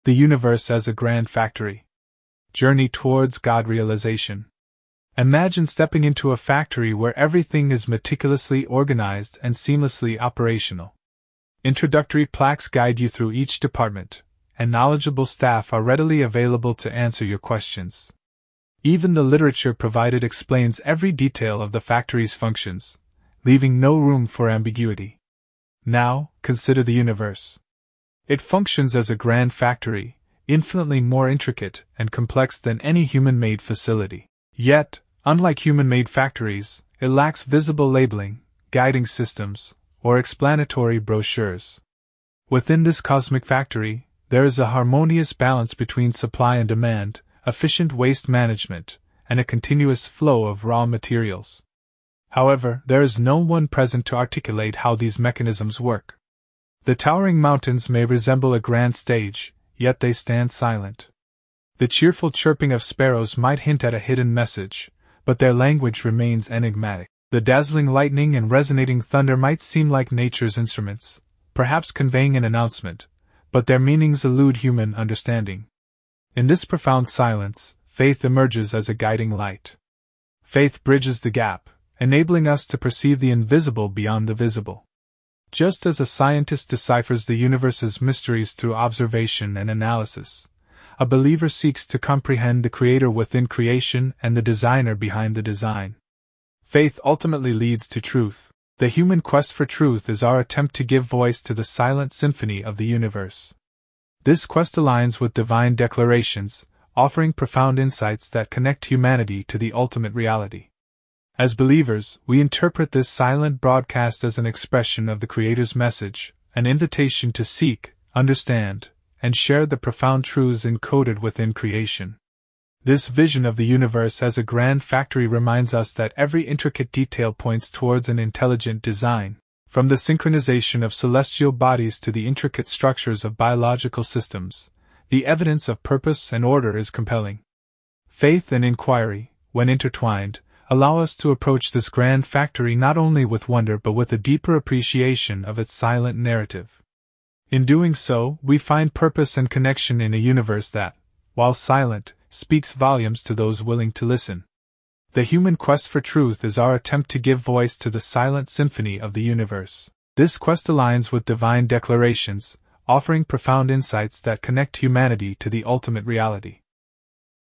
The universe as a grand factory. Journey towards God realization. Imagine stepping into a factory where everything is meticulously organized and seamlessly operational. Introductory plaques guide you through each department, and knowledgeable staff are readily available to answer your questions. Even the literature provided explains every detail of the factory's functions, leaving no room for ambiguity. Now, consider the universe. It functions as a grand factory, infinitely more intricate and complex than any human-made facility. Yet, unlike human-made factories, it lacks visible labeling, guiding systems, or explanatory brochures. Within this cosmic factory, there is a harmonious balance between supply and demand, efficient waste management, and a continuous flow of raw materials. However, there is no one present to articulate how these mechanisms work. The towering mountains may resemble a grand stage, yet they stand silent. The cheerful chirping of sparrows might hint at a hidden message, but their language remains enigmatic. The dazzling lightning and resonating thunder might seem like nature's instruments, perhaps conveying an announcement, but their meanings elude human understanding. In this profound silence, faith emerges as a guiding light. Faith bridges the gap, enabling us to perceive the invisible beyond the visible. Just as a scientist deciphers the universe's mysteries through observation and analysis, a believer seeks to comprehend the creator within creation and the designer behind the design. Faith ultimately leads to truth. The human quest for truth is our attempt to give voice to the silent symphony of the universe. This quest aligns with divine declarations, offering profound insights that connect humanity to the ultimate reality. As believers, we interpret this silent broadcast as an expression of the Creator's message, an invitation to seek, understand, and share the profound truths encoded within creation. This vision of the universe as a grand factory reminds us that every intricate detail points towards an intelligent design, from the synchronization of celestial bodies to the intricate structures of biological systems. The evidence of purpose and order is compelling. Faith and inquiry, when intertwined, allow us to approach this grand factory not only with wonder but with a deeper appreciation of its silent narrative. In doing so, we find purpose and connection in a universe that, while silent, speaks volumes to those willing to listen. The human quest for truth is our attempt to give voice to the silent symphony of the universe. This quest aligns with divine declarations, offering profound insights that connect humanity to the ultimate reality.